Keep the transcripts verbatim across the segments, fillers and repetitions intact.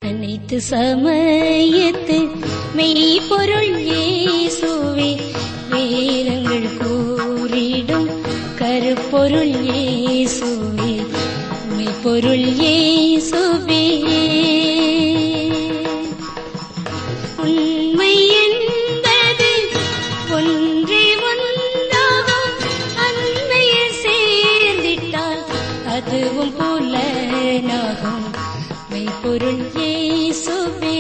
அனைத்து சமயத்து மெய்ப்பொருள் இயேசுவே, வேதங்கள் கூறிடும் கருப்பொருள் இயேசுவே, மெய்ப்பொருள் இயேசுவே. உண்மை என்பது ஒன்றே ஒன்றாகும், அன்னையில் சேர்ந்திட்டால் அதுவும் புலனாகும், மெய்ப்பொருள் இயேசுவே.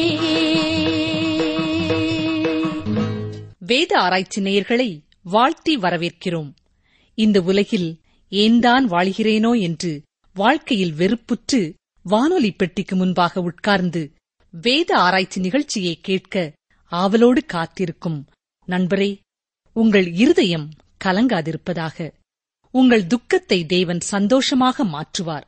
வேத ஆராய்ச்சி நேயர்களை வாழ்த்தி வரவேற்கிறோம். இந்த உலகில் ஏன்தான் வாழ்கிறேனோ என்று வாழ்க்கையில் வெறுப்புற்று வானொலி பெட்டிக்கு முன்பாக உட்கார்ந்து வேத ஆராய்ச்சி நிகழ்ச்சியை கேட்க ஆவலோடு காத்திருக்கும் நண்பரே, உங்கள் இருதயம் கலங்காதிருப்பதாக. உங்கள் துக்கத்தை தேவன் சந்தோஷமாக மாற்றுவார்.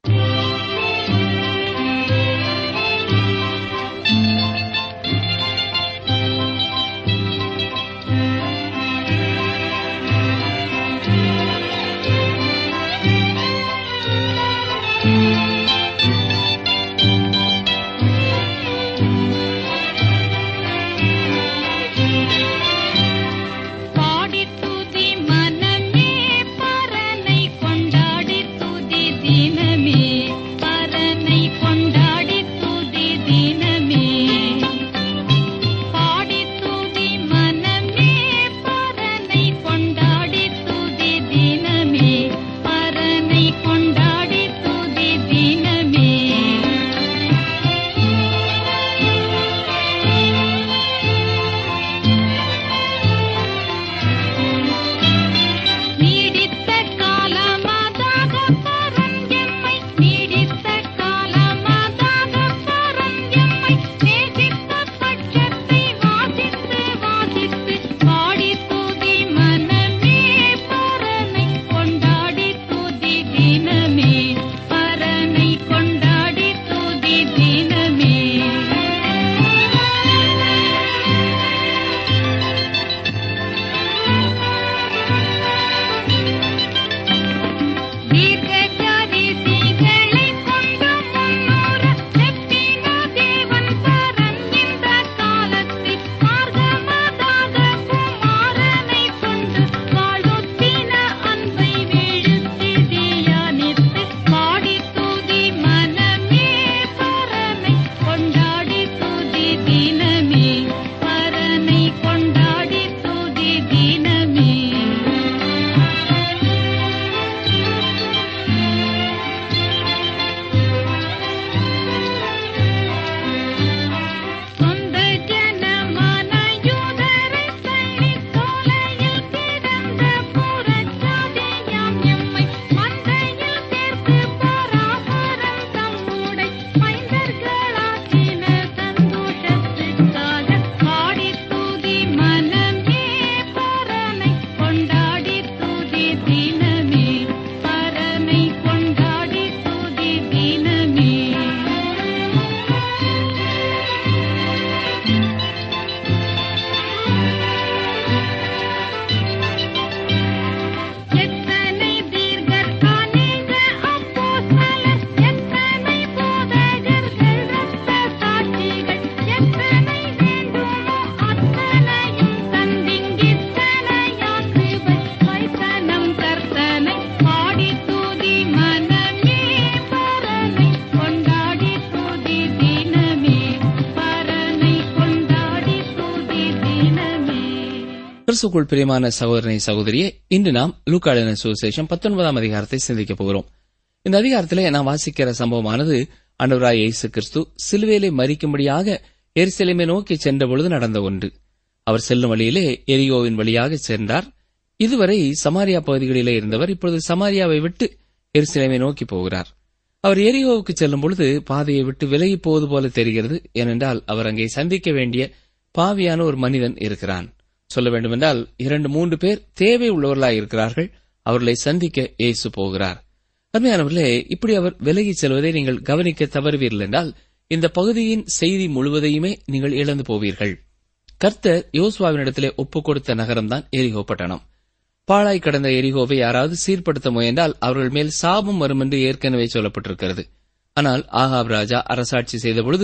கிறிஸ்துவுக்குள் பிரியமான சகோதரனை சகோதரியே, இன்று நாம் லூக்கா எழுதின சுவிசேஷம் பத்தொன்பதாம் அதிகாரத்தை சிந்திக்கப் போகிறோம். இந்த அதிகாரத்திலே நாம் வாசிக்கிற சம்பவமானது ஆண்டவராகிய இயேசு கிறிஸ்து சிலுவையிலே மரிக்கும்படியாக எருசலேமை நோக்கி சென்றபொழுது நடந்த ஒன்று. அவர் செல்லும் வழியிலே எரிகோவின் வழியாக சென்றார். இதுவரை சமாரியா பகுதிகளிலே இருந்தவர் இப்பொழுது சமாரியாவை விட்டு எருசலேமை நோக்கி போகிறார். அவர் எரிகோவுக்கு செல்லும் பொழுது பாதையை விட்டு விலகி போவது போல தெரிகிறது. ஏனென்றால் அவர் அங்கே சந்திக்க வேண்டிய பாவியான ஒரு மனிதன் இருக்கிறான். சொல்ல வேண்டுமென்றால் இரண்டு மூன்று பேர் தேவை உள்ளவர்களாய் இருக்கிறார்கள். அவர்களை சந்திக்க இயேசு போகிறார். அருமையானவர்களே, இப்படி அவர் விலகிச் செல்வதை நீங்கள் கவனிக்க தவறுவீர்கள் என்றால் இந்த பகுதியின் செய்தி முழுவதையுமே நீங்கள் இழந்து போவீர்கள். கர்த்தர் யோசுவாவினிடத்திலே ஒப்புக் கொடுத்த நகரம்தான் எரிகோ பட்டணம். பாழாய் கடந்த எரிகோவை யாராவது சீர்படுத்த முயன்றால் அவர்கள் மேல் சாபம் வரும் என்று ஏற்கனவே சொல்லப்பட்டிருக்கிறது. ஆனால் ஆகாப் ராஜா அரசாட்சி செய்தபொழுது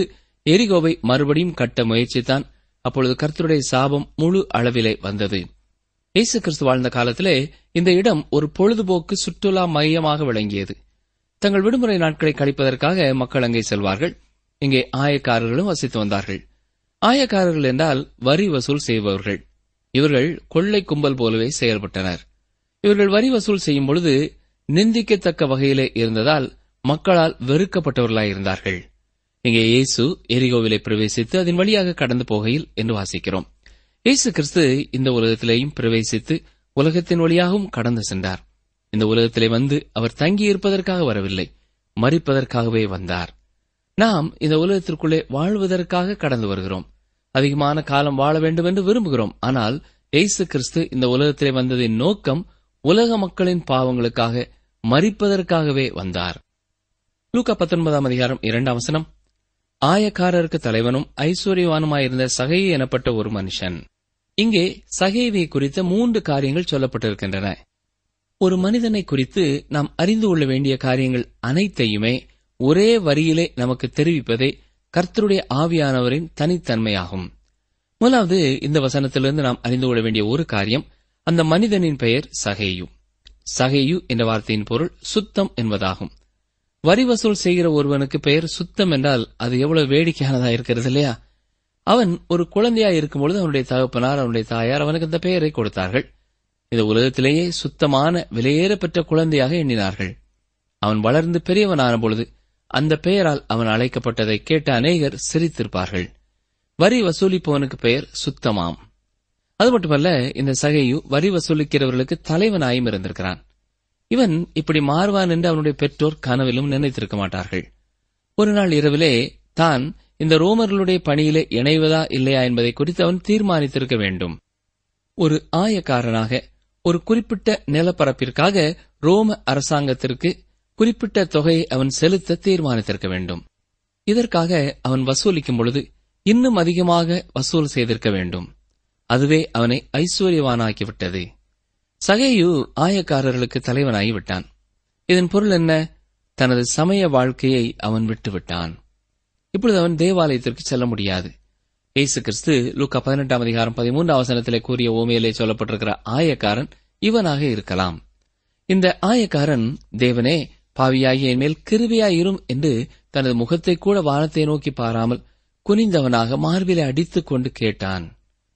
எரிகோவை மறுபடியும் கட்ட முயற்சித்தான். அப்பொழுது கர்த்தருடைய சாபம் முழு அளவிலே வந்தது. இயேசு கிறிஸ்து வாழ்ந்த காலத்திலே இந்த இடம் ஒரு பொழுதுபோக்கு சுற்றுலா மையமாக விளங்கியது. தங்கள் விடுமுறை நாட்களை கழிப்பதற்காக மக்கள் அங்கே செல்வார்கள். இங்கே ஆயக்காரர்களும் வசித்து வந்தார்கள். ஆயக்காரர்கள் என்றால் வரி வசூல் செய்பவர்கள். இவர்கள் கொள்ளை கும்பல் போலவே செயல்பட்டனர். இவர்கள் வரி வசூல் செய்யும் பொழுது நிந்திக்கத்தக்க வகையிலே இருந்ததால் மக்களால் வெறுக்கப்பட்டவர்களாயிருந்தார்கள். இங்கே இயேசு எரிகோவிலே பிரவேசித்து அதன் வழியாக கடந்து போகையில் என்று வாசிக்கிறோம். இயேசு கிறிஸ்து இந்த உலகத்திலேயும் பிரவேசித்து உலகத்தின் வழியாகவும் கடந்து சென்றார். இந்த உலகத்திலே வந்து அவர் தங்கியிருப்பதற்காக வரவில்லை, மரிப்பதற்காகவே வந்தார். நாம் இந்த உலகத்திற்குள்ளே வாழ்வதற்காக கடந்து வருகிறோம். அதிகமான காலம் வாழ வேண்டும் என்று விரும்புகிறோம். ஆனால் இயேசு கிறிஸ்து இந்த உலகத்திலே வந்ததின் நோக்கம் உலக மக்களின் பாவங்களுக்காக மரிப்பதற்காகவே வந்தார். லூக்கா பத்தொன்பதாம் அதிகாரம் இரண்டாம் வசனம். ஆயக்காரருக்கு தலைவனும் ஐஸ்வர்யவானுமாயிருந்த சகேயு எனப்பட்ட ஒரு மனுஷன். இங்கே சகேயுவை குறித்த மூன்று காரியங்கள் சொல்லப்பட்டிருக்கின்றன. ஒரு மனிதனை குறித்து நாம் அறிந்து கொள்ள வேண்டிய காரியங்கள் அனைத்தையுமே ஒரே வரியிலே நமக்கு தெரிவிப்பதே கர்த்தருடைய ஆவியானவரின் தனித்தன்மையாகும். முதலாவது, இந்த வசனத்திலிருந்து நாம் அறிந்து கொள்ள வேண்டிய ஒரு காரியம், அந்த மனிதனின் பெயர் சகேயு. சகேயு என்ற வார்த்தையின் பொருள் சுத்தம் என்பதாகும். வரி வசூல் செய்கிற ஒருவனுக்கு பெயர் சுத்தம் என்றால் அது எவ்வளவு வேடிக்கையானதா இருக்கிறது இல்லையா? அவன் ஒரு குழந்தையாய் இருக்கும்பொழுது அவனுடைய தகப்பனார், அவனுடைய தாயார் அவனுக்கு அந்த பெயரை கொடுத்தார்கள். இந்த உலகத்திலேயே சுத்தமான விலையேறப்பெற்ற குழந்தையாக எண்ணினார்கள். அவன் வளர்ந்து பெரியவனான பொழுது அந்த பெயரால் அவன் அழைக்கப்பட்டதை கேட்ட அநேகர் சிரித்திருப்பார்கள். வரி வசூலிப்பவனுக்கு பெயர் சுத்தமாம். அது மட்டுமல்ல, இந்த சகேயு வரி வசூலிக்கிறவர்களுக்கு தலைவனாயும் இருந்திருக்கிறான். இவன் இப்படி மாறுவான் என்று அவனுடைய பெற்றோர் கனவிலும் நினைத்திருக்க மாட்டார்கள். ஒரு நாள் இரவிலே தான் இந்த ரோமர்களுடைய பணியிலே இணைவதா இல்லையா என்பதை குறித்து அவன் தீர்மானித்திருக்க வேண்டும். ஒரு ஆயக்காரனாக ஒரு குறிப்பிட்ட நிலப்பரப்பிற்காக ரோம அரசாங்கத்திற்கு குறிப்பிட்ட தொகையை அவன் செலுத்த தீர்மானித்திருக்க வேண்டும். இதற்காக அவன் வசூலிக்கும் பொழுது இன்னும் அதிகமாக வசூல் செய்திருக்க வேண்டும். அதுவே அவனை ஐஸ்வர்யவானாக்கிவிட்டது. சகேயு ஆயக்காரர்களுக்கு தலைவனாகிவிட்டான். இதன் பொருள் என்ன? தனது சமய வாழ்க்கையை அவன் விட்டுவிட்டான். இப்பொழுது அவன் தேவாலயத்திற்கு செல்ல முடியாது. இயேசு கிறிஸ்து லூக்கா பதினெட்டாம் அதிகாரம் பதிமூன்றாம் வசனத்திலே கூறிய ஓமையிலே சொல்லப்பட்டிருக்கிற ஆயக்காரன் இவனாக இருக்கலாம். இந்த ஆயக்காரன், தேவனே, பாவியாகிய என் மேல் கிருபையாயிரும் என்று தனது முகத்தை கூட வானத்தை நோக்கி பாராமல் குனிந்தவனாக மார்பிலே அடித்துக் கொண்டு கேட்டான்.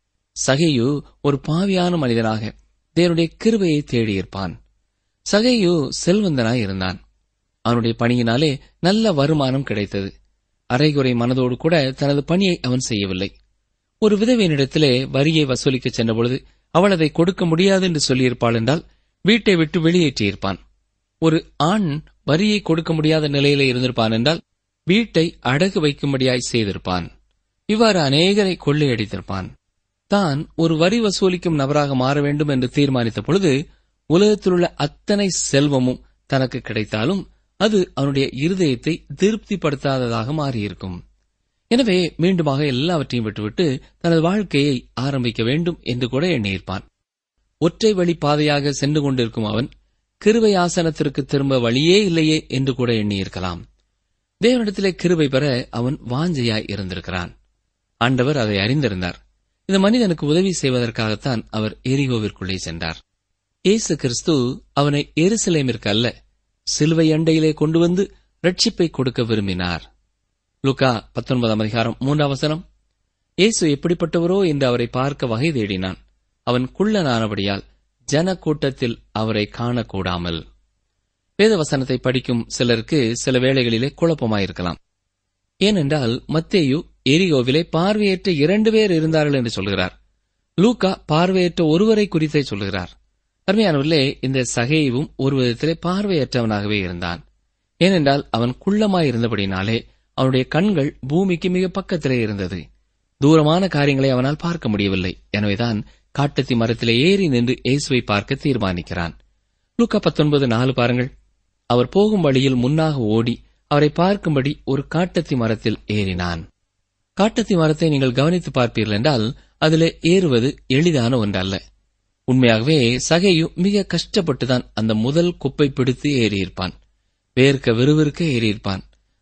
சகேயு ஒரு பாவியான மனிதனாக தேவனுடைய கிருபையை தேடியிருப்பான். சகேயு செல்வந்தனாய் இருந்தான். அவனுடைய பணியினாலே நல்ல வருமானம் கிடைத்தது. அரைகுறை மனதோடு கூட தனது பணியை அவன் செய்யவில்லை. ஒரு விதவையினிடத்திலே வரியை வசூலிக்க சென்றபொழுது அவள் அதை கொடுக்க முடியாது என்று சொல்லியிருப்பாள் என்றால் வீட்டை விட்டு வெளியேற்றியிருப்பான். ஒரு ஆண் வரியை கொடுக்க முடியாத நிலையிலே இருந்திருப்பான் என்றால் வீட்டை அடகு வைக்கும்படியாய் செய்திருப்பான். இவ்வாறு அநேகரை கொள்ளையடித்திருப்பான். தான் ஒரு வரி வசூலிக்கும் நபராக மாற வேண்டும் என்று தீர்மானித்த பொழுது உலகத்திலுள்ள அத்தனை செல்வமும் தனக்கு கிடைத்தாலும் அது அவனுடைய இருதயத்தை திருப்திப்படுத்தாததாக மாறியிருக்கும். எனவே மீண்டுமாக எல்லாவற்றையும் விட்டுவிட்டு தனது வாழ்க்கையை ஆரம்பிக்க வேண்டும் என்று கூட எண்ணியிருப்பான். ஒற்றை வழி பாதையாக சென்று கொண்டிருக்கும் அவன் கிருபை ஆசனத்திற்கு திரும்ப வழியே இல்லையே என்று கூட எண்ணியிருக்கலாம். தேவனிடத்திலே கிருபை பெற அவன் வாஞ்சையாய் இருந்திருக்கிறான். ஆண்டவர் அதை அறிந்திருந்தார். இந்த மனிதனுக்கு உதவி செய்வதற்காகத்தான் அவர் எரிகோவிற்குள்ளே சென்றார். இயேசு கிறிஸ்து அவனை எருசலேமிற்கு அல்ல, சிலுவை அண்டையிலே கொண்டு வந்து ரட்சிப்பை கொடுக்க விரும்பினார். லூக்கா பத்தொன்பதாம் அதிகாரம் மூன்றாம் வசனம். இயேசு எப்படிப்பட்டவரோ என்று அவரை பார்க்க வகை தேடினான். அவன் குள்ளனானபடியால் ஜன கூட்டத்தில் அவரை காணக்கூடாமல். வேதவசனத்தை படிக்கும் சிலருக்கு சில வேளைகளிலே குழப்பமாயிருக்கலாம். ஏனென்றால் மத்தேயு எரிகோவிலே பார்வையற்ற இரண்டு பேர் இருந்தார்கள் என்று சொல்கிறார். லூக்கா பார்வையற்ற ஒருவரை குறித்தே சொல்கிறார். அருமையானவர்களே, இந்த சகேயுவும் ஒரு விதத்திலே பார்வையற்றவனாகவே இருந்தான். ஏனென்றால் அவன் குள்ளமாயிருந்தபடினாலே அவனுடைய கண்கள் பூமிக்கு மிக பக்கத்திலே இருந்தது. தூரமான காரியங்களை அவனால் பார்க்க முடியவில்லை. எனவேதான் காட்டத்தி மரத்திலே ஏறி நின்று இயேசுவை பார்க்க தீர்மானிக்கிறான். லூக்கா பத்தொன்பது நாலு பாருங்கள். அவர் போகும் வழியில் முன்னாக ஓடி அவரை பார்க்கும்படி ஒரு காட்டத்தி மரத்தில் ஏறினான். காட்டத்தி மரத்தை நீங்கள் கவனித்து பார்ப்பீர்கள் என்றால் அதிலே ஏறுவது எளிதான ஒன்றல்ல. உண்மையாகவே சகேயு மிக கஷ்டப்பட்டுதான் அந்த முதல் குப்பை பிடித்து ஏறியிருப்பான். வேர்க்க விறுவிறுக்க ஏறியிருப்பான்.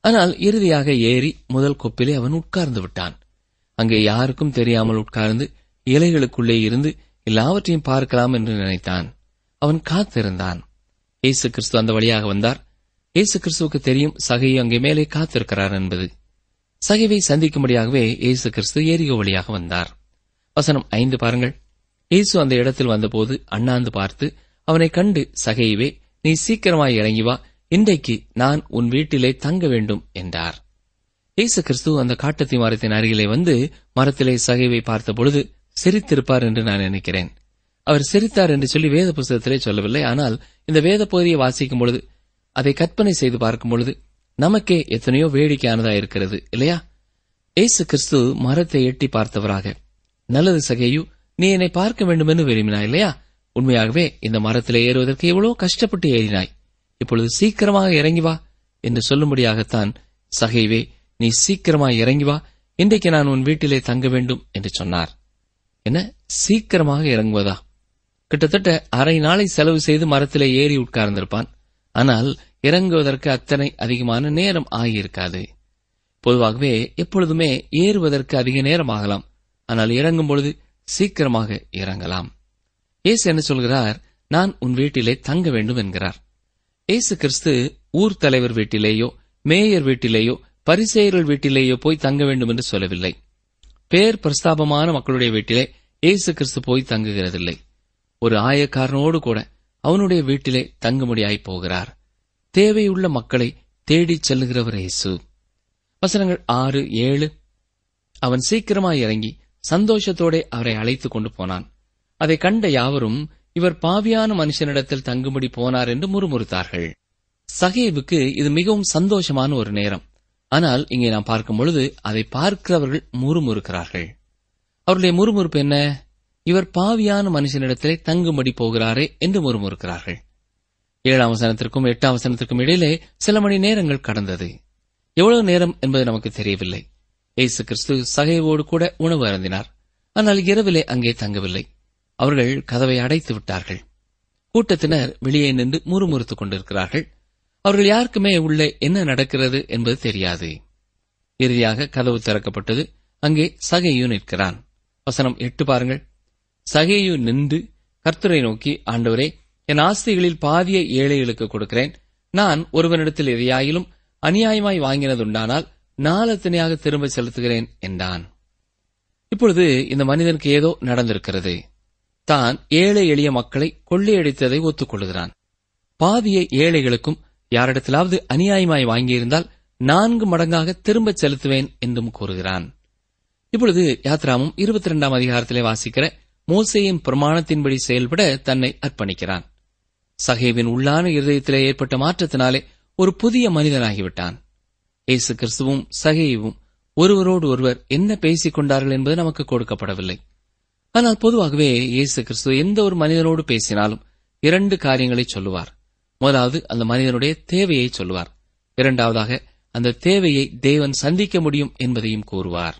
ஆனால் இறுதியாக ஏறி முதல் கொப்பிலே அவன் உட்கார்ந்து விட்டான். அங்கே யாருக்கும் தெரியாமல் உட்கார்ந்து இலைகளுக்குள்ளே இருந்து எல்லாவற்றையும் பார்க்கலாம் என்று நினைத்தான். அவன் காத்திருந்தான். இயேசு கிறிஸ்து அந்த வழியாக வந்தார். இயேசு கிறிஸ்துவுக்கு தெரியும் சகையை அங்கே மேலே காத்திருக்கிறார் என்பது. சகைவை சந்திக்கும்படியாகவே இயேசு கிறிஸ்து எரிகோ வழியாக வந்தார். வசனம் ஐந்து பாருங்கள். இயேசு அந்த இடத்தில் வந்தபோது அண்ணாந்து பார்த்து அவனை கண்டு, சகைவே, நீ சீக்கிரமாய் இறங்கி வா, இன்றைக்கு நான் உன் வீட்டிலே தங்க வேண்டும் என்றார். இயேசு கிறிஸ்து அந்த காட்டத்தி மரத்தின் அருகிலே வந்து மரத்திலே சகைவை பார்த்தபொழுது சிரித்திருப்பார் என்று நான் நினைக்கிறேன். அவர் சிரித்தார் என்று சொல்லி வேத புஸ்தகத்திலே சொல்லவில்லை. ஆனால் இந்த வேத பகுதியை வாசிக்கும் பொழுது, அதை கற்பனை செய்து பார்க்கும் பொழுது நமக்கே எத்தனையோ வேடிக்கையானதா இருக்கிறது இல்லையா? இயேசு கிறிஸ்து மரத்தை எட்டி பார்த்தவராக, நல்லது சகையு, நீ என்னை பார்க்க வேண்டும் என்று விரும்பினாய் இல்லையா? உண்மையாகவே இந்த மரத்திலே ஏறுவதற்கு எவ்வளவு கஷ்டப்பட்டு ஏறினாய், இப்பொழுது சீக்கிரமாக இறங்கி வா என்று சொல்லும்படியாகத்தான், சகைவே, நீ சீக்கிரமாக இறங்கி வா, இன்றைக்கு நான் உன் வீட்டிலே தங்க வேண்டும் என்று சொன்னார். என்ன, சீக்கிரமாக இறங்குவதா? கிட்டத்தட்ட அரை நாளை செலவு செய்து மரத்திலே ஏறி உட்கார்ந்திருப்பான். ஆனால் இறங்குவதற்கு அத்தனை அதிகமான நேரம் ஆகியிருக்காது. பொதுவாகவே எப்பொழுதுமே ஏறுவதற்கு அதிக நேரம் ஆகலாம், ஆனால் இறங்கும் பொழுது சீக்கிரமாக இறங்கலாம். இயேசு என்ன சொல்கிறார்? நான் உன் வீட்டிலே தங்க வேண்டும் என்கிறார். இயேசு கிறிஸ்து ஊர் தலைவர் வீட்டிலேயோ மேயர் வீட்டிலேயோ பரிசேயர்கள் வீட்டிலேயோ போய் தங்க வேண்டும் என்று சொல்லவில்லை. பேர் பிரஸ்தாபமான மக்களுடைய வீட்டிலே இயேசு கிறிஸ்து போய் தங்குகிறதில்லை. ஒரு ஆயக்காரனோடு கூட அவனுடைய வீட்டிலே தங்கும்படியாய் போகிறார். தேவையுள்ள மக்களை தேடிச் செல்லுகிறவர் இயேசு. வசனங்கள் ஆறு ஏழு. அவன் சீக்கிரமாய் இறங்கி சந்தோஷத்தோടെ அவரை அழைத்துக் கொண்டு போனான். அதை கண்ட யாவரும், இவர் பாவியான மனுஷனிடத்தில் தங்கும்படி போனார் என்று முறுமுறுத்தார்கள். சகேவுக்கு இது மிகவும் சந்தோஷமான ஒரு நேரம். ஆனால் இங்கே நாம் பார்க்கும் பொழுது அதை பார்க்கிறவர்கள் முறுமுறுக்கிறார்கள். அவருடைய முறுமுறுப்பு என்ன? இவர் பாவியான மனுஷனிடத்திலே தங்கும்படி போகிறாரே என்று முறுமுறுக்கிறார்கள். ஏழாம் வசனத்திற்கும் எட்டாம் வசனத்திற்கும் இடையிலே சில மணி நேரங்கள் கடந்தது. எவ்வளவு நேரம் என்பது நமக்கு தெரியவில்லை. இயேசு கிறிஸ்து சகைவோடு கூட உணவு அருந்தினார். ஆனால் இரவிலே அங்கே தங்கவில்லை. அவர்கள் கதவை அடைத்து விட்டார்கள். கூட்டத்தினர் வெளியே நின்று முறுமுறுத்துக் கொண்டிருக்கிறார்கள். அவர்கள் யாருக்குமே உள்ளே என்ன நடக்கிறது என்பது தெரியாது. இறுதியாக கதவு திறக்கப்பட்டது. அங்கே சகையு நிற்கிறான். வசனம் எட்டு பாருங்கள். சகையு நின்று கர்த்தரை நோக்கி, ஆண்டவரே, என் ஆஸ்திகளில் பாதியை ஏழைகளுக்கு கொடுக்கிறேன். நான் ஒருவனிடத்தில் எதையாயிலும் அநியாயமாய் வாங்கினதுண்டானால் நாலத்தனையாக திரும்ப செலுத்துகிறேன் என்றான். இப்பொழுது இந்த மனிதனுக்கு ஏதோ நடந்திருக்கிறது. தான் ஏழை எளிய மக்களை கொள்ளையடித்ததை ஒத்துக்கொள்கிறான். பாதியை ஏழைகளுக்கும் யாரிடத்திலாவது அநியாயமாய் வாங்கியிருந்தால் நான்கு மடங்காக திரும்ப செலுத்துவேன் என்றும் கூறுகிறான். இப்பொழுது யாத்ராமும் இருபத்தி இரண்டாம் அதிகாரத்திலே வாசிக்கிற மோசேயின் பிரமாணத்தின்படி செயல்பட தன்னை அர்ப்பணிக்கிறான். சகேவின் உள்ளான இருதயத்திலே ஏற்பட்ட மாற்றத்தினாலே ஒரு புதிய மனிதனாகிவிட்டான். இயேசு கிறிஸ்துவும் சகேவும் ஒருவரோடு ஒருவர் என்ன பேசிக் கொண்டார்கள் என்பது நமக்கு கொடுக்கப்படவில்லை. ஆனால் பொதுவாகவே இயேசு கிறிஸ்து எந்த ஒரு மனிதனோடு பேசினாலும் இரண்டு காரியங்களை சொல்லுவார். முதலாவது, அந்த மனிதனுடைய தேவையை சொல்லுவார். இரண்டாவதாக, அந்த தேவையை தேவன் சந்திக்க முடியும் என்பதையும் கூறுவார்.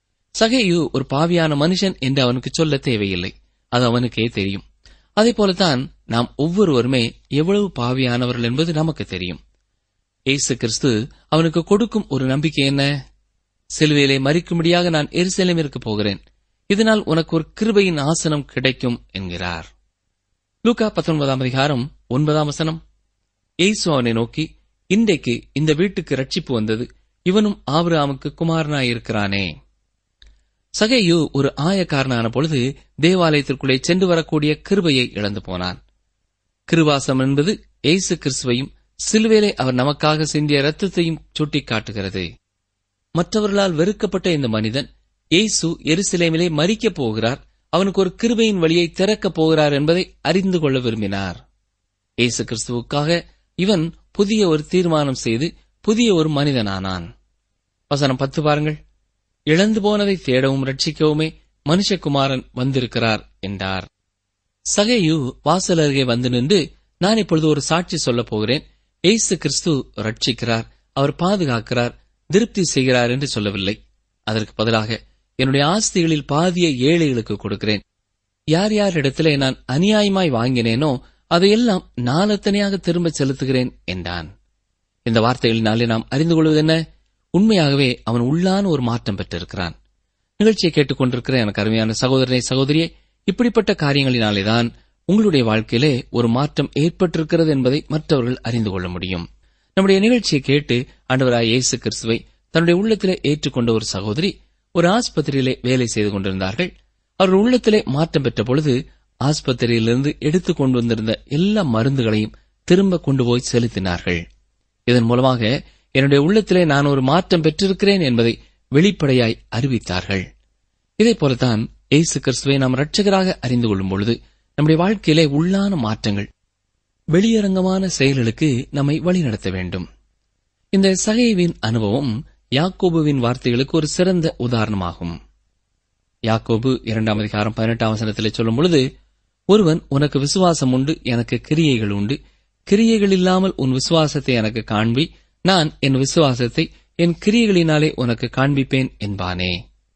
சகேயு ஒரு பாவியான மனுஷன் என்று அவனுக்கு சொல்ல தேவையில்லை, அது அவனுக்கே தெரியும். அதே போலத்தான் நாம் ஒவ்வொருவருமே எவ்வளவு பாவியானவர்கள் என்பது நமக்கு தெரியும். இயேசு கிறிஸ்து அவனுக்கு கொடுக்கும் ஒரு நம்பிக்கை என்ன? சிலுவையிலே மரிக்கும்படியாக நான் எருசலேமிற்கு போகிறேன், இதனால் உனக்கு ஒரு கிருபையின் ஆசனம் கிடைக்கும் என்கிறார். லூக்கா பத்தொன்பதாம் அதிகாரம் ஒன்பதாம் வசனம். இயேசு அவனை நோக்கி, இன்றைக்கு இந்த வீட்டுக்கு ரட்சிப்பு வந்தது, இவனும் ஆபிரகாமுக்கு குமாரனாயிருக்கிறானே. சகேயு ஒரு ஆயக்காரனான பொழுது தேவாலயத்திற்குள்ளே சென்று வரக்கூடிய கிருபையை இழந்து போனான். கிருபாசம் என்பது இயேசு கிறிஸ்துவையும் சிலுவையிலே அவர் நமக்காக சிந்திய இரத்தத்தையும் சுட்டிக்காட்டுகிறது. மற்றவர்களால் வெறுக்கப்பட்ட இந்த மனிதன் இயேசு எருசலேமிலே மரிக்கப் போகிறார், அவனுக்கு ஒரு கிருபையின் வழியை திறக்கப் போகிறார் என்பதை அறிந்து கொள்ள விரும்பினார். இயேசு கிறிஸ்துவுக்காக இவன் புதிய ஒரு தீர்மானம் செய்து புதிய ஒரு மனிதனானான். வசனம் பத்து பாருங்கள். இழந்து போனதை தேடவும் ரட்சிக்கவுமே மனுஷகுமாரன் வந்திருக்கிறார் என்றார். சகேயு வாசல் அருகே வந்து நின்று, நான் இப்பொழுது ஒரு சாட்சி சொல்லப் போகிறேன். இயேசு கிறிஸ்து ரட்சிக்கிறார், அவர் பாதுகாக்கிறார், திருப்தி செய்கிறார் என்று சொல்லவில்லை. அதற்கு பதிலாக, என்னுடைய ஆஸ்திகளில் பாதியை ஏழைகளுக்கு கொடுக்கிறேன். யார் யார் இடத்திலே நான் அநியாயமாய் வாங்கினேனோ அதையெல்லாம் நாலத்தனையாக திரும்ப செலுத்துகிறேன் என்றான். இந்த வார்த்தைகளினாலே நாம் அறிந்து கொள்வது என்ன? உண்மையாகவே அவன் உள்ளான ஒரு மாற்றம் பெற்றிருக்கிறான். நிகழ்ச்சியை கேட்டுக் கொண்டிருக்கிற எனக்கு அருமையான சகோதரனை சகோதரியே, இப்படிப்பட்ட காரியங்களினாலேதான் உங்களுடைய வாழ்க்கையிலே ஒரு மாற்றம் ஏற்பட்டிருக்கிறது என்பதை மற்றவர்கள் அறிந்து கொள்ள முடியும். நம்முடைய நிகழ்ச்சியை கேட்டு ஆண்டவராய் இயேசு கிறிஸ்துவை தன்னுடைய உள்ளத்திலே ஏற்றுக்கொண்ட ஒரு சகோதரி ஒரு ஆஸ்பத்திரியிலே வேலை செய்து கொண்டிருந்தார்கள். அவர்கள் உள்ளத்திலே மாற்றம் பெற்ற பொழுது ஆஸ்பத்திரியிலிருந்து எடுத்துக் கொண்டு வந்திருந்த எல்லா மருந்துகளையும் திரும்ப கொண்டு போய் செலுத்தினார்கள். இதன் மூலமாக என்னுடைய உள்ளத்திலே நான் ஒரு மாற்றம் பெற்றிருக்கிறேன் என்பதை வெளிப்படையாய் அறிவித்தார்கள். இதைப் போலத்தான் இயேசு கிறிஸ்துவை நாம் இரட்சகராக அறிந்து கொள்ளும் பொழுது நம்முடைய வாழ்க்கையிலே உள்ளான மாற்றங்கள் வெளியரங்கமான செயல்களுக்கு நம்மை வழிநடத்த வேண்டும். இந்த சகேயுவின் அனுபவம் யாக்கோபுவின் வார்த்தைகளுக்கு ஒரு சிறந்த உதாரணமாகும். யாக்கோபு இரண்டாம் அதிகாரம் பதினெட்டாம் வசனத்திலே சொல்லும் பொழுது, ஒருவன் உனக்கு விசுவாசம் உண்டு, எனக்கு கிரியைகள் உண்டு, கிரியைகள் இல்லாமல் உன் விசுவாசத்தை எனக்கு காண்பி, நான் என் விசுவாசத்தை என் கிரியைகளினாலே உனக்கு காண்பிப்பேன் என்பானே.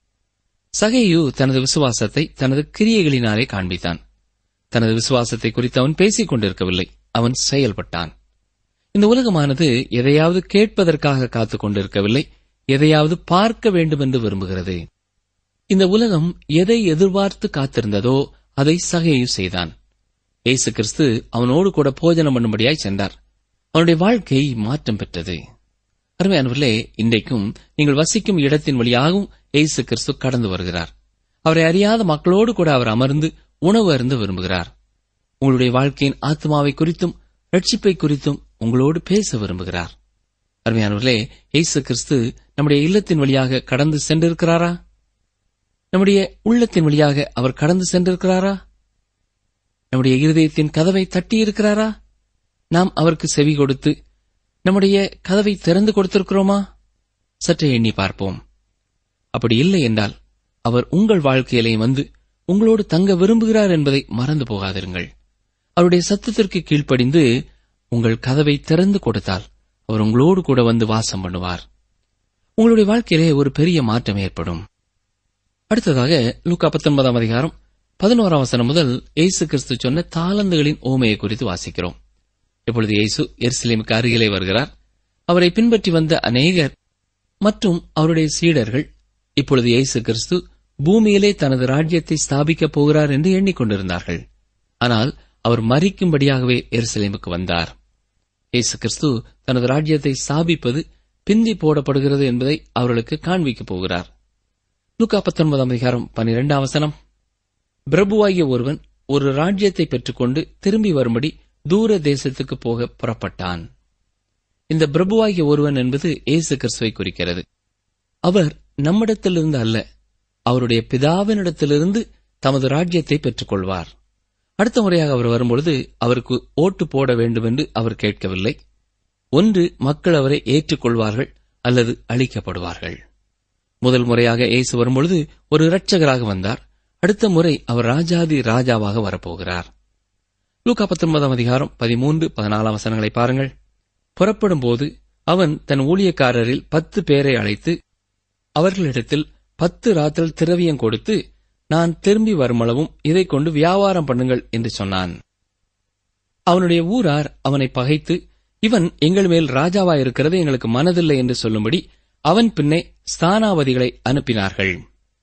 சகேயு தனது விசுவாசத்தை தனது கிரியைகளினாலே காண்பித்தான். தனது விசுவாசத்தை குறித்து அவன் பேசிக் கொண்டிருக்கவில்லை, அவன் செயல்பட்டான். இந்த உலகமானது எதையாவது கேட்பதற்காக காத்துக் கொண்டிருக்கவில்லை, எதையாவது பார்க்க வேண்டும் என்று விரும்புகிறது. இந்த உலகம் எதை எதிர்பார்த்து காத்திருந்ததோ அதை சகேயு செய்தான். இயேசு கிறிஸ்து அவனோடு கூட போஜனம் பண்ணும்படியாய் சென்றார். அவனுடைய வாழ்க்கை மாற்றம் பெற்றது. அருமையானவர்களே, இன்றைக்கும் நீங்கள் வசிக்கும் இடத்தின் வழியாகவும் இயேசு கிறிஸ்து கடந்து வருகிறார். அவரை அறியாத மக்களோடு கூட அவர் அமர்ந்து உணவு அருந்த விரும்புகிறார். உங்களுடைய வாழ்க்கையின் ஆத்மாவை குறித்தும் ரட்சிப்பை குறித்தும் உங்களோடு பேச விரும்புகிறார். அருமையானவர்களே, இயேசு கிறிஸ்து நம்முடைய இல்லத்தின் வழியாக கடந்து சென்றிருக்கிறாரா? நம்முடைய உள்ளத்தின் வழியாக அவர் கடந்து சென்றிருக்கிறாரா? நம்முடைய இருதயத்தின் கதவை தட்டியிருக்கிறாரா? நாம் அவருக்கு செவி கொடுத்து நம்முடைய கதவை திறந்து கொடுத்திருக்கிறோமா? சற்றே எண்ணி பார்ப்போம். அப்படி இல்லை என்றால் அவர் உங்கள் வாழ்க்கையிலே வந்து உங்களோடு தங்க விரும்புகிறார் என்பதை மறந்து போகாதிருங்கள். அவருடைய சத்தத்திற்கு கீழ்ப்படிந்து உங்கள் கதவை திறந்து கொடுத்தால் அவர் உங்களோடு கூட வந்து வாசம் பண்ணுவார். உங்களுடைய வாழ்க்கையிலே ஒரு பெரிய மாற்றம் ஏற்படும். அடுத்ததாக லூக்கா பத்தொன்பதாம் அதிகாரம் பதினோராம் வசனம் முதல் இயேசு கிறிஸ்து சொன்ன தாலந்துகளின் ஓமையை குறித்து வாசிக்கிறோம். இப்பொழுது இயேசு எருசலேமுக்கு அருகிலே வருகிறார். அவரை பின்பற்றி வந்த அநேகர் மற்றும் அவருடைய சீடர்கள் இப்பொழுது இயேசு கிறிஸ்து பூமியிலே தனது ராஜ்யத்தை ஸ்தாபிக்கப் போகிறார் என்று எண்ணிக்கொண்டிருந்தார்கள். ஆனால் அவர் மரிக்கும்படியாகவே எருசலேமுக்கு வந்தார். இயேசு கிறிஸ்து தனது ராஜ்யத்தை ஸ்தாபிப்பது பிந்தி போடப்படுகிறது என்பதை அவர்களுக்கு காண்பிக்கப் போகிறார். லூக்கா பத்தொன்பதாம் அதிகாரம் பனிரெண்டாம் வசனம், பிரபுவாகிய ஒருவன் ஒரு ராஜ்யத்தை பெற்றுக்கொண்டு திரும்பி வரும்படி தூர தேசத்துக்கு போக புறப்பட்டான். இந்த பிரபுவாகிய ஒருவன் என்பது இயேசு கிறிஸ்துவை குறிக்கிறது. அவர் நம்மிடத்திலிருந்து அல்ல, அவருடைய பிதாவினிடத்திலிருந்து தமது ராஜ்யத்தை பெற்றுக் கொள்வார். அடுத்த முறையாக அவர் வரும்பொழுது அவருக்கு ஓட்டு போட வேண்டும் என்று அவர் கேட்கவில்லை. ஒன்று மக்கள் அவரை ஏற்றுக்கொள்வார்கள் அல்லது அழிக்கப்படுவார்கள். முதல் முறையாக இயேசு வரும்பொழுது ஒரு இரட்சகராக வந்தார். அடுத்த முறை அவர் ராஜாதி ராஜாவாக வரப்போகிறார். லூக்கா பத்தொன்பதாம் அதிகாரம் பதிமூன்று பதினாலாம் வசனங்களை பாருங்கள். புறப்படும் போது அவன் தன் ஊழியக்காரரில் பத்து பேரை அழைத்து அவர்களிடத்தில் பத்து ராத்தல் திரவியம் கொடுத்து, நான் திரும்பி வருமளவும் இதை கொண்டு வியாபாரம் பண்ணுங்கள் என்று சொன்னான். அவனுடைய ஊரார் அவனை பகைத்து, இவன் எங்கள் மேல் ராஜாவாயிருக்கிறது எங்களுக்கு மனதில்லை என்று சொல்லும்படி அவன் பின்னே ஸ்தானாபதிகளை அனுப்பினார்கள்.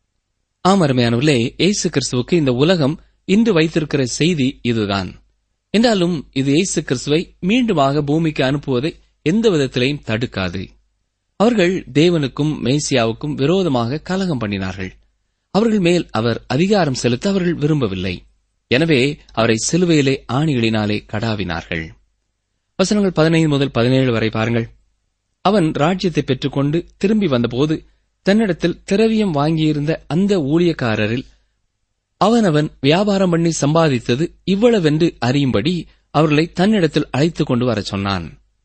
ஆம் அருமையானவர்களே, இயேசு கிறிஸ்துவுக்கு இந்த உலகம் இன்று வைத்திருக்கிற செய்தி இதுதான். என்றாலும் இது இயேசு கிறிஸ்துவை மீண்டுமாக பூமிக்கு அனுப்புவதை எந்த விதத்திலையும் தடுக்காது. அவர்கள் தேவனுக்கும் மேசியாவுக்கும் விரோதமாக கலகம் பண்ணினார்கள். அவர்கள் மேல் அவர் அதிகாரம் செலுத்த அவர்கள் விரும்பவில்லை. எனவே அவரை சிலுவையிலே ஆணிகளினாலே கடாவினார்கள். வசனங்கள் பதினைந்து முதல் பதினேழு வரை பாருங்கள். அவன் ராஜ்யத்தை பெற்றுக்கொண்டு திரும்பி வந்தபோது தன்னிடத்தில் திரவியம் வாங்கியிருந்த அந்த ஊழியக்காரரில் அவனவன் வியாபாரம் பண்ணி சம்பாதித்தது இவ்வளவென்று அறியும்படி அவர்களை தன்னிடத்தில் அழைத்துக் கொண்டு வரச் சொன்னான்.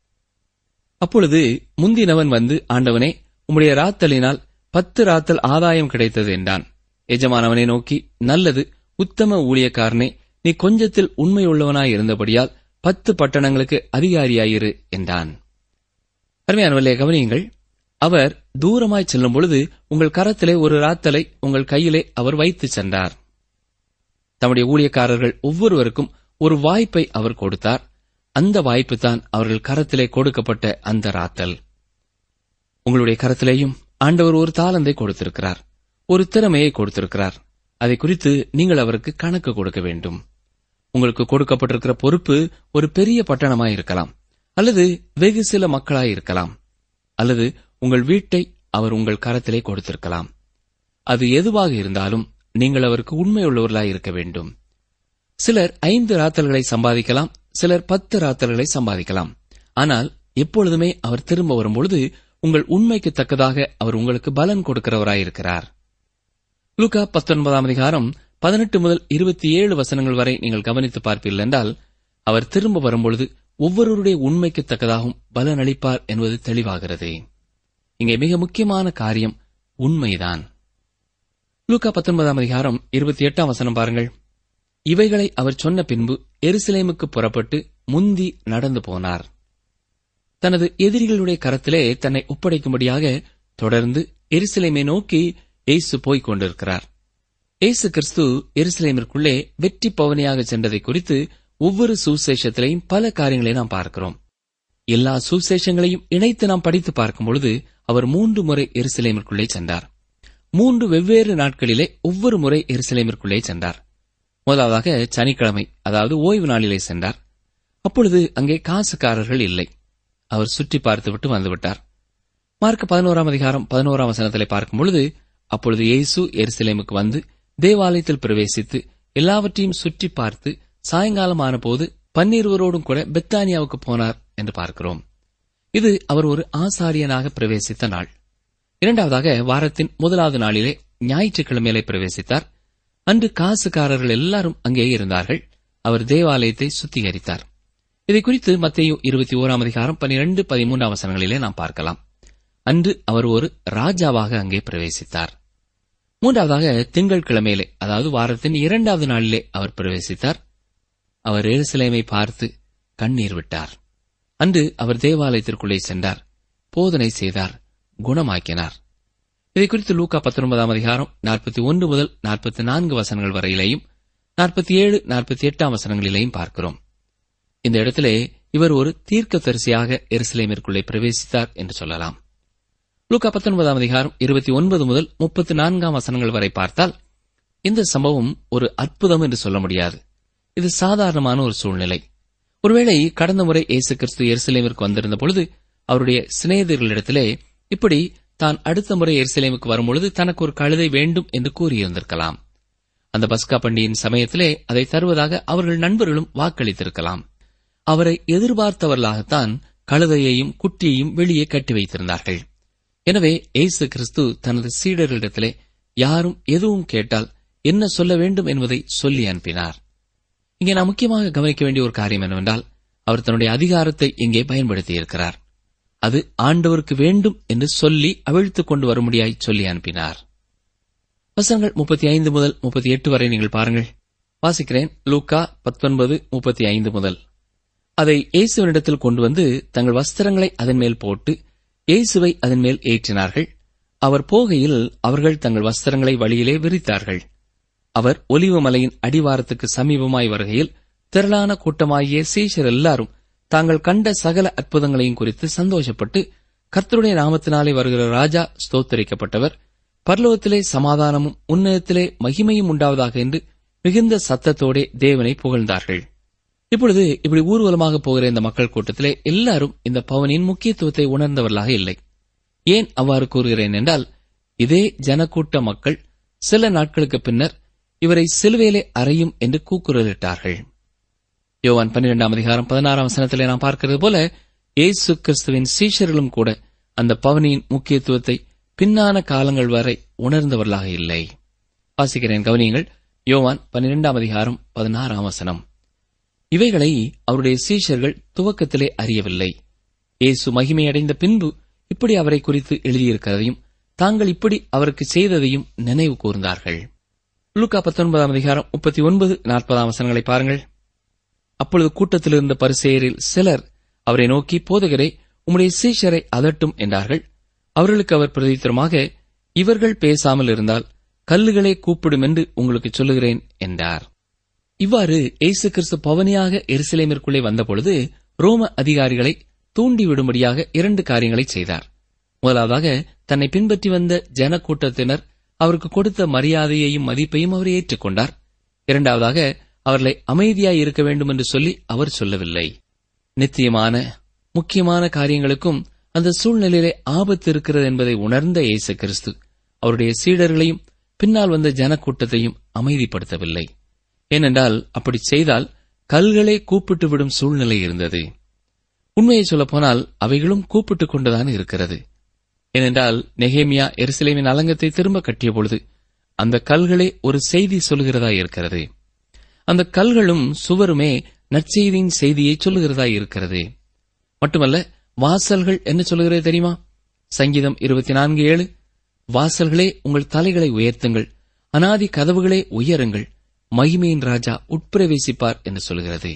அப்பொழுது முந்தினவன் வந்து, ஆண்டவனே, உம்முடைய ராத்தலினால் பத்து ராத்தல் ஆதாயம் கிடைத்தது என்றான். எஜமானவனை நோக்கி, நல்லது, உத்தம ஊழியக்காரனே, நீ கொஞ்சத்தில் உண்மையுள்ளவனாய் இருந்தபடியால் பத்து பட்டணங்களுக்கு அதிகாரியாயிரு என்றான். அருமையானவர்களே, கவனியுங்கள். அவர் தூரமாய் செல்லும் பொழுது உங்கள் கரத்திலே ஒரு ராத்தலை உங்கள் கையிலே அவர் வைத்து சென்றார். தம்முடைய ஊழியக்காரர்கள் ஒவ்வொருவருக்கும் ஒரு வாய்ப்பை அவர் கொடுத்தார். அந்த வாய்ப்பு தான் அவர்கள் கரத்திலே கொடுக்கப்பட்ட அந்த ராத்தல். உங்களுடைய கரத்திலேயும் ஆண்டவர் ஒரு தாளந்தை கொடுத்திருக்கிறார், ஒரு திறமையை கொடுத்திருக்கிறார். அதை குறித்து நீங்கள் அவருக்கு கணக்கு கொடுக்க வேண்டும். உங்களுக்கு கொடுக்கப்பட்டிருக்கிற பொறுப்பு ஒரு பெரிய பட்டணமாய் இருக்கலாம், அல்லது வெகு சில மக்களாய் இருக்கலாம், அல்லது உங்கள் வீட்டை அவர் உங்கள் கரத்திலே கொடுத்திருக்கலாம். அது எதுவாக இருந்தாலும் நீங்கள் அவருக்கு உண்மையுள்ளவர்களாய் இருக்க வேண்டும். சிலர் ஐந்து ராத்தல்களை சம்பாதிக்கலாம், சிலர் பத்து ராத்தல்களை சம்பாதிக்கலாம். ஆனால் எப்பொழுதுமே அவர் திரும்ப வரும்பொழுது உங்கள் உண்மைக்கு தக்கதாக அவர் உங்களுக்கு பலன் கொடுக்கிறவராயிருக்கிறார். லூக்கா பத்தொன்பதாம் அதிகாரம் பதினெட்டு முதல் இருபத்தி ஏழு வசனங்கள் வரை நீங்கள் கவனித்து பார்ப்பீர்கள் என்றால், அவர் திரும்ப வரும்பொழுது ஒவ்வொருவருடைய உண்மைக்கு தக்கதாகவும் பலன் அளிப்பார் என்பது தெளிவாகிறது. இங்கே மிக முக்கியமான காரியம் உண்மைதான். லூக்கா பத்தொன்பதாம் அதிகாரம் இருபத்தி எட்டாம் வசனம் பாருங்கள். இவைகளை அவர் சொன்ன பின்பு எருசலேமுக்கு புறப்பட்டு முந்தி நடந்து போனார். தனது எதிரிகளுடைய கரத்திலே தன்னை ஒப்படைக்கும்படியாக தொடர்ந்து எருசலேமை நோக்கி இயேசு போய்க் கொண்டிருக்கிறார். இயேசு கிறிஸ்து எருசலேமிற்குள்ளே வெற்றி பவனியாக சென்றதை குறித்து ஒவ்வொரு சுசேஷத்திலையும் பல காரியங்களை நாம் பார்க்கிறோம். எல்லா சுசேஷங்களையும் இணைத்து நாம் படித்து பார்க்கும் பொழுது அவர் மூன்று முறை எருசலேமிற்குள்ளே சென்றார். மூன்று வெவ்வேறு நாட்களிலே ஒவ்வொரு முறை எருசலேமிற்குள்ளே சென்றார். முதலாவதாக சனிக்கிழமை, அதாவது ஓய்வு நாளிலே சென்றார். அப்பொழுது அங்கே காசுக்காரர்கள் இல்லை. அவர் சுற்றி பார்த்துவிட்டு வந்துவிட்டார். மார்க் பதினோராம் அதிகாரம் பதினோராம் வசனத்திலே பார்க்கும் பொழுது, அப்பொழுது இயேசு எருசலேமுக்கு வந்து தேவாலயத்தில் பிரவேசித்து எல்லாவற்றையும் சுற்றி பார்த்து சாயங்காலமான போது பன்னிருவரோடும் கூட பெத்தானியாவுக்கு போனார் என்று பார்க்கிறோம். இது அவர் ஒரு ஆசாரியனாக பிரவேசித்த நாள். இரண்டாவதாக வாரத்தின் முதலாவது நாளிலே ஞாயிற்றுக்கிழமையிலே பிரவேசித்தார். அன்று காசுக்காரர்கள் எல்லாரும் அங்கே இருந்தார்கள். அவர் தேவாலயத்தை சுத்திகரித்தார். இதை குறித்து மத்தேயு இருபத்தி ஓராம் அதிகாரம் பனிரெண்டு பதிமூன்றாம் வசனங்களிலே நாம் பார்க்கலாம். அன்று அவர் ஒரு ராஜாவாக அங்கே பிரவேசித்தார். மூன்றாவதாக திங்கள் கிழமையிலே, அதாவது வாரத்தின் இரண்டாவது நாளிலே அவர் பிரவேசித்தார். அவர் எருசலேமை பார்த்து கண்ணீர் விட்டார். அன்று அவர் தேவாலயத்திற்குள்ளே சென்றார், போதனை செய்தார், குணமாக்கினார். இதை குறித்து லூக்கா பத்தொன்பதாம் அதிகாரம் நாற்பத்தி ஒன்று முதல் நாற்பத்தி நான்கு வசனங்கள் வரையிலேயும் நாற்பத்தி ஏழு நாற்பத்தி எட்டாம் வசனங்களிலேயும் பார்க்கிறோம். இந்த இடத்திலே இவர் ஒரு தீர்க்கதரிசியாக எருசலேமிற்குள்ளே பிரவேசித்தார் என்று சொல்லலாம். லூக்கா பத்தொன்பதாம் அதிகாரம் இருபத்தி ஒன்பது முதல் முப்பத்தி நான்காம் வசனங்கள் வரை பார்த்தால் இந்த சம்பவம் ஒரு அற்புதம் என்று சொல்ல முடியாது. இது சாதாரணமான ஒரு சூழ்நிலை. ஒருவேளை கடந்த முறை இயேசு கிறிஸ்து எருசலேமிற்கு வந்திருந்த பொழுது அவருடைய சிநேகிதர்களிடத்திலே இப்படி தான் அடுத்த முறை எருசலேமுக்கு வரும்பொழுது தனக்கு ஒரு கழுதை வேண்டும் என்று கூறியிருந்திருக்கலாம். அந்த பஸ்கா பண்டிகையின் சமயத்திலே அதை தருவதாக அவர்கள் நண்பர்களும் வாக்களித்திருக்கலாம். அவரை எதிர்பார்த்தவர்களாகத்தான் கழுதையையும் குட்டியையும் வெளியே கட்டி வைத்திருந்தார்கள். எனவே இயேசு கிறிஸ்து தனது சீடர்களிடத்திலே யாரும் எதுவும் கேட்டால் என்ன சொல்ல வேண்டும் என்பதை சொல்லி அனுப்பினார். இங்கே நாம் முக்கியமாக கவனிக்க வேண்டிய ஒரு காரியம் என்னவென்றால், அவர் தன்னுடைய அதிகாரத்தை இங்கே பயன்படுத்தியிருக்கிறார். அது ஆண்டவருக்கு வேண்டும் என்று சொல்லி அவிழ்த்துக் கொண்டு வரும்படியாய் சொல்லி அனுப்பினார். வசனங்கள் முப்பத்தி ஐந்து முதல் முப்பத்தி எட்டு வரை நீங்கள் பாருங்கள். வாசிக்கிறேன். லூக்கா பத்தொன்பது முப்பத்தி ஐந்து முதல். அதை இயேசுவினிடத்தில் கொண்டு வந்து தங்கள் வஸ்திரங்களை அதன் மேல் போட்டு இயேசுவை அதன் மேல் ஏற்றினார்கள். அவர் போகையில் அவர்கள் தங்கள் வஸ்திரங்களை வழியிலே விரித்தார்கள். அவர் ஒலிவ மலையின் அடிவாரத்துக்கு சமீபமாய் வருகையில் திரளான கூட்டமாகிய சீஷர் எல்லாரும் தாங்கள் கண்ட சகல அற்புதங்களையும் குறித்து சந்தோஷப்பட்டு, கர்த்தருடைய நாமத்தினாலே வருகிற ராஜா ஸ்தோத்தரிக்கப்பட்டவர், பரலோகத்திலே சமாதானமும் உன்னதத்திலே மகிமையும் உண்டாவதாக என்று மிகுந்த சத்தத்தோடே தேவனை புகழ்ந்தார்கள். இப்பொழுது இப்படி ஊர்வலமாக போகிற இந்த மக்கள் கூட்டத்திலே எல்லாரும் இந்த பவனின் முக்கியத்துவத்தை உணர்ந்தவர்களாக இல்லை. ஏன் அவ்வாறு கூறுகிறேன் என்றால், இதே ஜனக்கூட்ட மக்கள் சில நாட்களுக்கு பின்னர் இவரை சிலுவையிலே அறையும் என்று கூக்குரலிட்டார்கள். யோவான் பன்னிரெண்டாம் அதிகாரம் பதினாறாம் வசனத்திலே நாம் பார்க்கிறது போல இயேசு கிறிஸ்துவின் சீஷர்களும் கூட அந்த பவனியின் முக்கியத்துவத்தை பின்னான காலங்கள் வரை உணர்ந்தவர்களாக இல்லை. வாசிக்கிறேன், கவனியுங்கள். யோவான் பன்னிரெண்டாம் அதிகாரம் பதினாறாம் வசனம். இவைகளை அவருடைய சீஷர்கள் துவக்கத்திலே அறியவில்லை. இயேசு மகிமையடைந்த பின்பு இப்படி அவரை குறித்து எழுதியிருக்கிறதையும் தாங்கள் இப்படி அவருக்கு செய்ததையும் நினைவு கூர்ந்தார்கள். லூக்கா பத்தொன்பதாம் அதிகாரம் முப்பத்தி ஒன்பது நாற்பதாம் வசனங்களை பாருங்கள். அப்பொழுது கூட்டத்தில் இருந்த பரிசேயரில் சிலர் அவரை நோக்கி, போதகரே, உம்முடைய சீஷரை அதட்டும் என்றார்கள். அவர்களுக்கு அவர் பிரதித்திரமாக, இவர்கள் பேசாமல் இருந்தால் கல்லுகளே கூப்பிடும் என்று உங்களுக்கு சொல்லுகிறேன் என்றார். இவ்வாறு இயேசு கிறிஸ்து பவனியாக எருசலேமிற்குள்ளே வந்தபொழுது ரோம அதிகாரிகளை தூண்டிவிடும்படியாக இரண்டு காரியங்களை செய்தார். முதலாவதாக, தன்னை பின்பற்றி வந்த ஜனக்கூட்டத்தினர் அவருக்கு கொடுத்த மரியாதையையும் மதிப்பையும் அவர் ஏற்றுக்கொண்டார். இரண்டாவதாக, அவர்களை அமைதியாய் இருக்க வேண்டும் என்று சொல்லி அவர் சொல்லவில்லை. நித்தியமான முக்கியமான காரியங்களுக்கும் அந்த சூழ்நிலையிலே ஆபத்து இருக்கிறது என்பதை உணர்ந்த இயேசு கிறிஸ்து அவருடைய சீடர்களையும் பின்னால் வந்த ஜனக்கூட்டத்தையும் அமைதிப்படுத்தவில்லை. ஏனென்றால் அப்படி செய்தால் கல்களை கூப்பிட்டு விடும் சூழ்நிலை இருந்தது. உண்மையை சொல்லப்போனால் அவைகளும் கூப்பிட்டுக் கொண்டுதான் இருக்கிறது. ஏனென்றால் நெகேமியா எருசலேமின் அலங்கத்தை திரும்ப கட்டிய பொழுது அந்த கல்களே ஒரு செய்தி சொல்கிறதா இருக்கிறது. அந்த கல்களும் சுவருமே நற்செய்தியின் செய்தியை சொல்லுகிறதா இருக்கிறது. மட்டுமல்ல, வாசல்கள் என்ன சொல்லுகிறது தெரியுமா? சங்கீதம் இருபத்தி நான்கு ஏழு, வாசல்களே உங்கள் தலைகளை உயர்த்துங்கள், அநாதி கதவுகளே உயருங்கள், மகிமையின் ராஜா உட்பிரவேசிப்பார் என்று சொல்கிறது.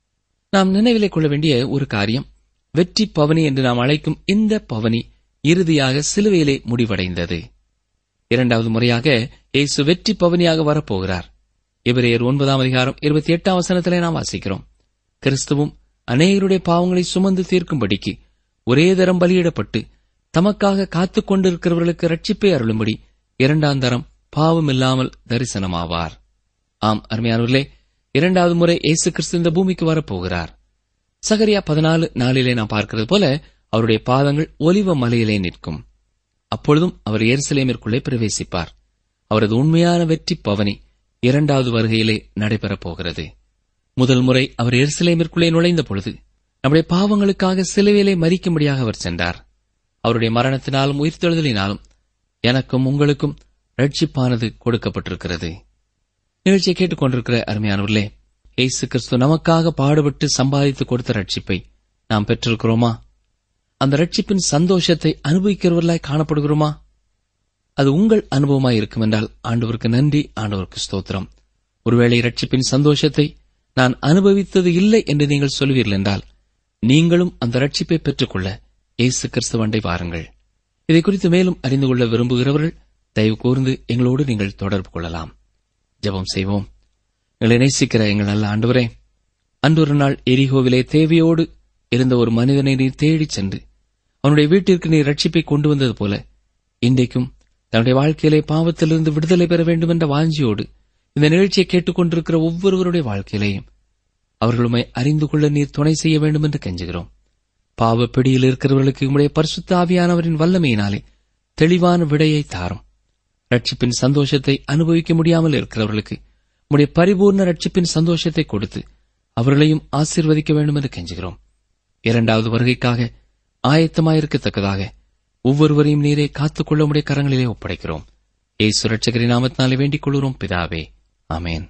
நாம் நினைவிலே கொள்ள வேண்டிய ஒரு காரியம், வெற்றி பவனி என்று நாம் அழைக்கும் இந்த பவனி இறுதியாக சிலுவையிலே முடிவடைந்தது. இரண்டாவது முறையாக இயேசு வெற்றி பவனியாக வரப்போகிறார். எபிரேயர் ஒன்பதாம் அதிகாரம் இருபத்தி எட்டாம் வசனத்திலே நாம் வாசிக்கிறோம், கிறிஸ்துவும் அநேகருடைய பாவங்களை சுமந்து தீர்க்கும்படிக்கு ஒரே தரம் பலியிடப்பட்டு தமக்காக காத்துக் கொண்டிருக்கிறவர்களுக்கு ரட்சிப்பை அருளும்படி இரண்டாம் தரம் பாவமில்லாமல் தரிசனமாவார். ஆம் அருமையானவர்களே, இரண்டாவது முறை இயேசு கிறிஸ்து இந்த பூமிக்கு வரப்போகிறார். சகரியா பதினாலு நாளிலே நாம் பார்க்கிறது போல அவருடைய பாதங்கள் ஒலிவ மலையிலே நிற்கும். அப்பொழுதும் அவர் எருசலேமிற்குள்ளே பிரவேசிப்பார். அவரது உண்மையான வெற்றி பவனி இரண்டாவது வருகையிலே நடைபெறப் போகிறது. முதல் முறை அவர் எருசலேமிற்குள்ளே நுழைந்த பொழுது நம்முடைய பாவங்களுக்காக சிலுவையிலே மரிக்கும்படியாக அவர் சென்றார். அவருடைய மரணத்தினாலும் உயிர்த்தெழுதலினாலும் எனக்கும் உங்களுக்கும் ரட்சிப்பானது கொடுக்கப்பட்டிருக்கிறது. நிகழ்ச்சியை கேட்டுக் கொண்டிருக்கிற அருமையானவர்களே, இயேசு கிறிஸ்து நமக்காக பாடுபட்டு சம்பாதித்து கொடுத்த ரட்சிப்பை நாம் பெற்றிருக்கிறோமா? அந்த ரட்சிப்பின் சந்தோஷத்தை அனுபவிக்கிறவர்களாய் காணப்படுகிறோமா? அது உங்கள் அனுபவமாய் இருக்கும் என்றால் ஆண்டவருக்கு நன்றி, ஆண்டவருக்கு ஸ்தோத்திரம். ஒருவேளை ரட்சிப்பின் சந்தோஷத்தை நான் அனுபவித்தது இல்லை என்று நீங்கள் சொல்வீர்கள் என்றால் நீங்களும் அந்த ரட்சிப்பை பெற்றுக்கொள்ள இயேசு கிறிஸ்துவண்டை வாருங்கள். இதை குறித்து மேலும் அறிந்து கொள்ள விரும்புகிறவர்கள் தயவு கூர்ந்து எங்களோடு நீங்கள் தொடர்பு கொள்ளலாம். ஜெபம் செய்வோம். எங்களை நேசிக்கிற எங்கள் நல்ல ஆண்டவரே, அன்றொரு நாள் எரிகோவிலே தேவையோடு இருந்த ஒரு மனிதனை நீர் தேடிச் சென்று அவனுடைய வீட்டிற்கு நீர் ரட்சிப்பை கொண்டு வந்தது போல இன்றைக்கும் தன்னுடைய வாழ்க்கையிலே பாவத்திலிருந்து விடுதலை பெற வேண்டும் என்ற வாஞ்சியோடு இந்த நிகழ்ச்சியை கேட்டுக் கொண்டிருக்கிற ஒவ்வொருவருடைய வாழ்க்கையிலேயும் அவர்களுமை அறிந்து கொள்ள நீர் துணை செய்ய வேண்டும் என்று கெஞ்சுகிறோம். பாவ பிடியில் இருக்கிறவர்களுக்கு உம்முடைய பரிசுத்த ஆவியானவரின் வல்லமையினாலே தெளிவான விடையை தாரும். ரட்சிப்பின் சந்தோஷத்தை அனுபவிக்க முடியாமல் இருக்கிறவர்களுக்கு உம்முடைய பரிபூர்ண ரட்சிப்பின் சந்தோஷத்தை கொடுத்து அவர்களையும் ஆசீர்வதிக்க வேண்டும் என்று கெஞ்சுகிறோம். இரண்டாவது வருகைக்காக ஆயத்தமாயிருக்கத்தக்கதாக ஒவ்வொருவரையும் நீரே காத்துக்கொள்ள உம்முடைய கரங்களிலே ஒப்படைக்கிறோம். இயேசு இரட்சகரின் நாமத்தினாலே வேண்டிக் கொள்கிறோம் பிதாவே, ஆமென்.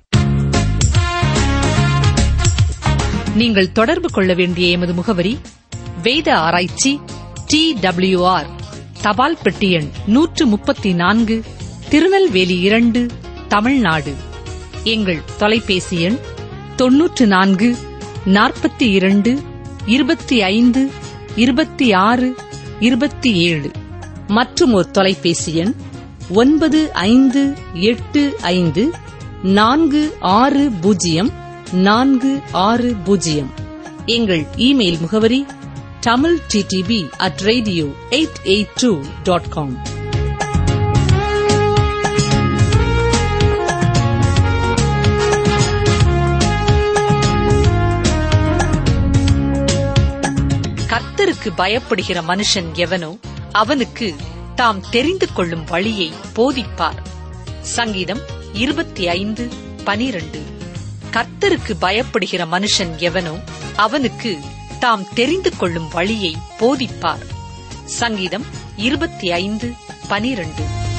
நீங்கள் தொடர்பு கொள்ள வேண்டிய எமது முகவரி வேத ஆராய்ச்சி டி டபிள்யூ ஆர் தபால் பெட்டி எண் நூற்று முப்பத்தி நான்கு, திருநெல்வேலி இரண்டு, தமிழ்நாடு. எங்கள் தொலைபேசி எண் தொன்னூற்று நான்கு நாற்பத்தி இரண்டு இருபத்தி ஐந்து இருபத்தி ஆறு இருபத்தி ஏழு மற்றும் ஒரு தொலைபேசி எண் ஒன்பது ஐந்து எட்டு ஐந்து நான்கு ஆறு பூஜ்ஜியம் நான்கு ஆறு பூஜ்ஜியம். எங்கள் இமெயில் முகவரி Tamil DTP at radio eight eight two dot com. கர்த்தருக்கு பயப்படுகிற மனுஷன் எவனோ அவனுக்கு தாம் தெரிந்து கொள்ளும் வழியை போதிப்பார். சங்கீதம் இருபத்தி ஐந்து பனிரண்டு. கர்த்தருக்கு பயப்படுகிற மனுஷன் எவனோ அவனுக்கு தாம் தெரிந்து கொள்ளும் வழியை போதிப்பார். சங்கீதம் இருபத்தி ஐந்து பனிரண்டு.